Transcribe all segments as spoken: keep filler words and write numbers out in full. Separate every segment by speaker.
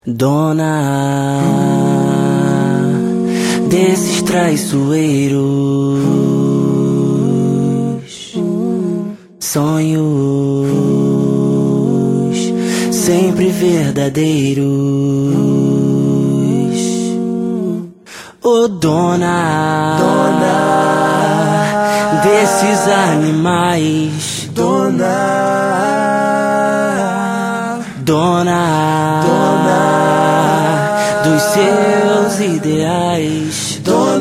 Speaker 1: Dona desses traiçoeiros sonhos sempre verdadeiros. Ô dona, dona desses animais,
Speaker 2: Dona,
Speaker 1: dona,
Speaker 2: dona
Speaker 1: dos seus ideais,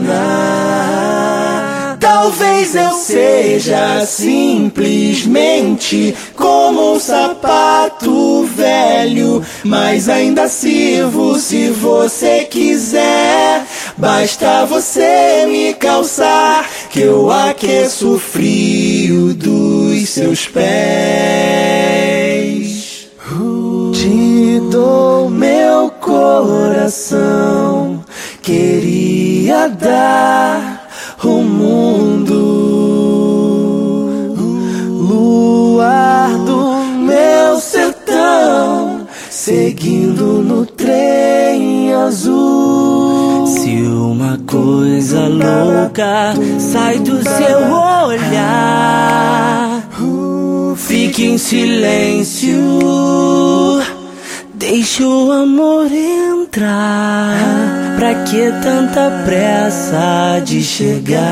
Speaker 2: dona, talvez eu seja simplesmente como um sapato velho, mas ainda sirvo se você quiser. Basta você me calçar, que eu aqueço o frio dos seus pés. Te dou meu coração, queria dar o mundo. Luar do meu sertão, seguindo no trem azul.
Speaker 1: se uma coisa louca sai do seu olhar, fique em silêncio, deixa o amor entrar. Pra que tanta pressa de chegar?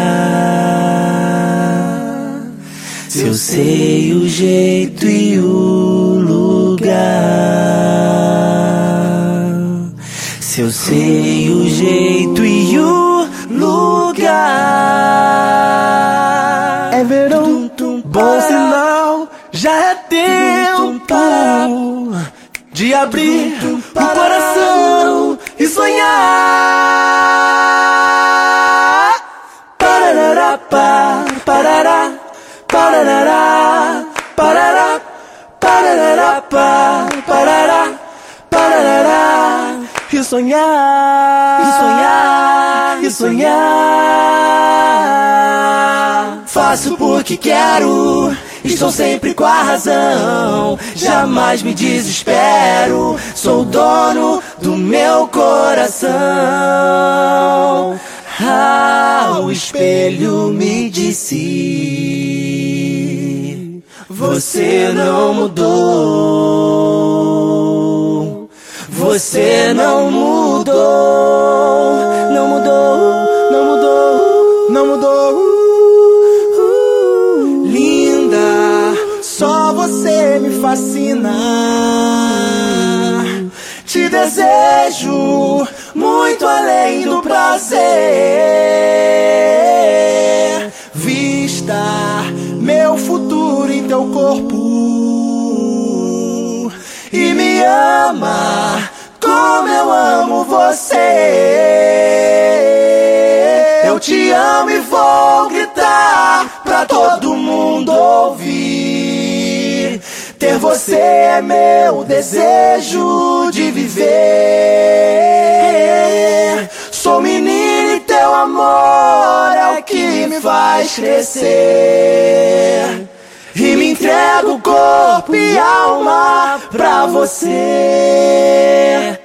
Speaker 1: Se eu sei o jeito e o lugar, se eu sei o jeito e o lugar.
Speaker 2: É verão, bom sinal, já é tempo de abrir o coração e sonhar. Parará, pá, parará, parará, parará, parará, pá, parará, parará. E sonhar, e sonhar, e sonhar. Faço porque quero, estou sempre com a razão, jamais me desespero, sou dono do meu coração. Ah, o espelho me disse: você não mudou, você não mudou, não mudou, não mudou, não mudou. Linda, só você me fascina. Te desejo muito além do prazer. Vista meu futuro em teu corpo e me ama como eu amo você. Eu te amo e vou gritar pra todo mundo ouvir. Ter você é meu desejo de viver. Sou menino e teu amor é o que me faz crescer. E me entrego corpo e alma pra você.